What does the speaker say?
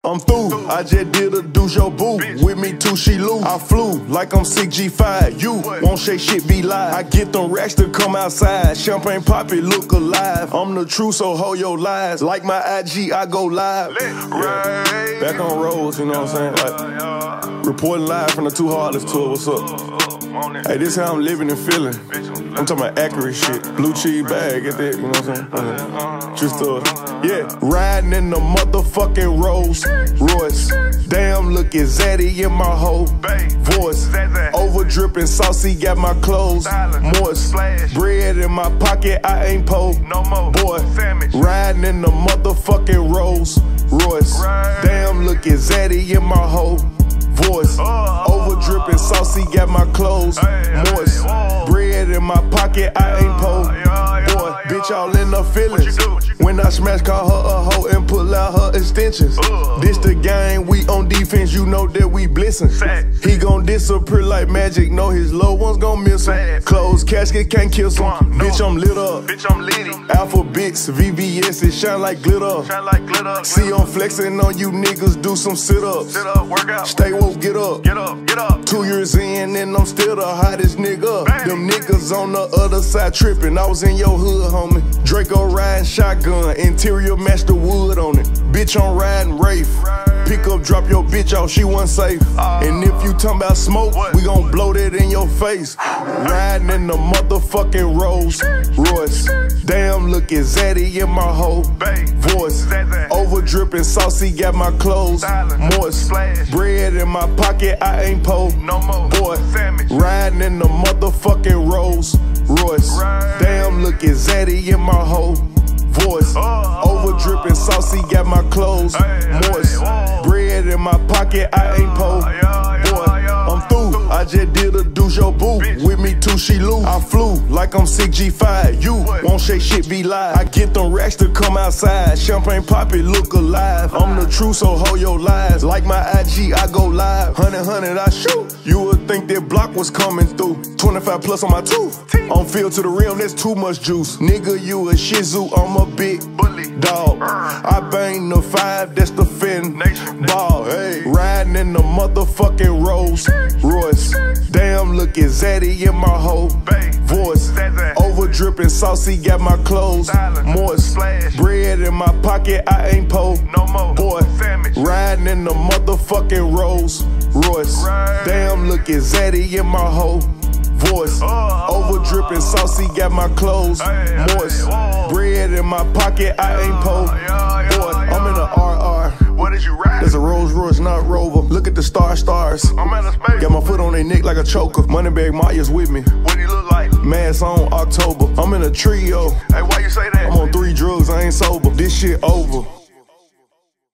I'm through, I just did a douche your boo. With me too, she loose. I flew like I'm 6G5. You won't shake shit, be live. I get them racks to come outside. Champagne pop it, look alive. I'm the truth, so hold your lies. Like my IG, I go live. Yeah. Back on roads, you know what I'm saying? Like, reporting live from the Too Heartless tour. What's up? Hey, this how I'm living and feeling. I'm talking about accurate shit. Blue cheese bag, get that, you know what I'm saying? Just yeah. Riding in the motherfucking Rolls Royce. Damn, looking zaddy in my whole voice. Over dripping saucy, got my clothes moist. Bread in my pocket, I ain't po. Boy, riding in the motherfucking Rolls Royce. Damn, looking zaddy in my whole voice. Over dripping saucy, got my clothes moist. Bread in my pocket, I ain't po. Boy, bitch, all in the feelings. When I smash, call her a hoe and pull out her extensions. This the game, we on defense, you know that we blissing. He gon' disappear like magic, know his loved ones gon' miss him. Closed casket can't kill some. Bitch, I'm lit up. Alphabets, VVS, it shine like glitter. See, I'm flexing on you niggas, do some sit-ups. Stay woke, get up. 2 years in and I'm still the hottest nigga. Them niggas on the other side tripping. I was in your hood, homie. Draco riding shotgun, interior match the wood on it. Bitch, I'm riding Wraith. Pick up, drop your bitch off, she wasn't safe. And if you talking about smoke, we gon' blow that in your face. Riding in the motherfucking Rolls Royce. Damn, looking zaddy in my whole voice. Over dripping saucy, got my clothes moist. Bread in my pocket, I ain't po. Boy, riding in the motherfucking Rolls Royce. Damn, looking zaddy in my whole voice. Over dripping saucy, got my clothes moist. Bread in my pocket, I ain't po. Boy, I'm through, I just did a douche your boo. With me too, she loose. I flew like I'm 6G5. You won't shake shit, be live. I get them racks to come outside. Champagne pop it, look alive. I'm the truth, so hold your lies. Like my IG, I go live. 100, I shoot. You would think that block was coming through. 25 plus on my tooth. On field to the rim, that's too much juice. Nigga, you a shih tzu, I'm a big dog. I bang the 5, that's the fin ball. Hey, riding in the motherfucking Rolls Royce. Damn, looking zaddy in my whole voice. Over dripping saucy, got my clothes moist. Bread in my pocket, I ain't po. Boy, riding in the motherfucking Rolls Royce. Damn, looking zaddy in my whole voice. Over dripping saucy, got my clothes moist. Bread in my pocket, I ain't po. Boy, I'm in a RR. What did you ride? There's a Rolls Royce, not Rover. Look at the stars. I'm out of space. Got my foot on their neck like a choker. Moneybag Maya's with me. What do you look like? Mask on October. I'm in a trio. Hey, why you say that? I'm on 3 drugs, I ain't sober. This shit over.